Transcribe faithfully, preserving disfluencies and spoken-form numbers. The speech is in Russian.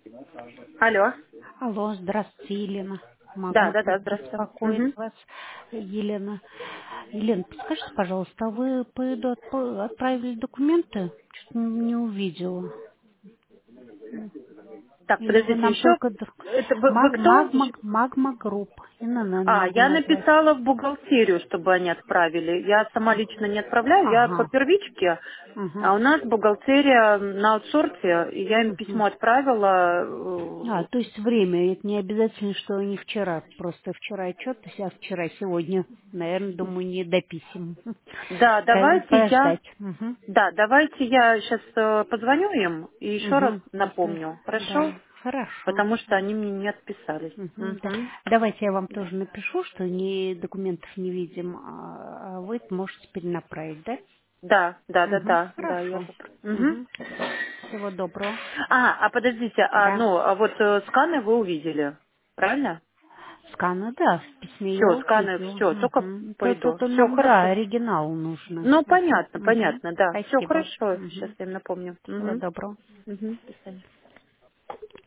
Алло. Алло, здравствуйте, Елена. Да, Могу да, да, здравствуйте. беспокоить Мгм. вас, Елена. Елена, подскажите, пожалуйста, а вы по ИДу отп- отправили документы? Что-то не увидела. Так, Или вы подождите, нам еще. только... д- Это вы, вы Маг- кто? Магма, Магма Групп. ИНН А, могу я назвать. написала в бухгалтерию, чтобы они отправили. Я сама лично не отправляю, я по Ага. первичке, Угу. а у нас бухгалтерия на аутсорсе, и я им Угу. письмо отправила. А, э, то есть время, это не обязательно, что они вчера, просто вчера отчет, а вчера, сегодня, наверное, думаю, не до писем. Да, Скажем, давайте я, подождать. Угу. да, давайте я сейчас позвоню им и еще раз Угу, просто, напомню, хорошо? да, хорошо. Потому что они мне не отписались. Мгм, да. Мгм. Давайте я вам Да. тоже напишу, что ни документов не видим, а а вы можете перенаправить, да? Да, да, да, Угу, да, да, я хорошо. попро- Мгм. Угу. Всего доброго. А, а подождите, а, Да. ну, а вот э, сканы вы увидели, правильно? Сканы, да, в письме я Все, сканы, увидела. все, только Угу. То, то, пойду. то Все нам, да, хорошо. оригинал нужно. Ну, понятно, Угу. понятно, да. Все Спасибо. хорошо, сейчас Угу. я им напомню. Всего Угу. доброго. Угу. До свидания.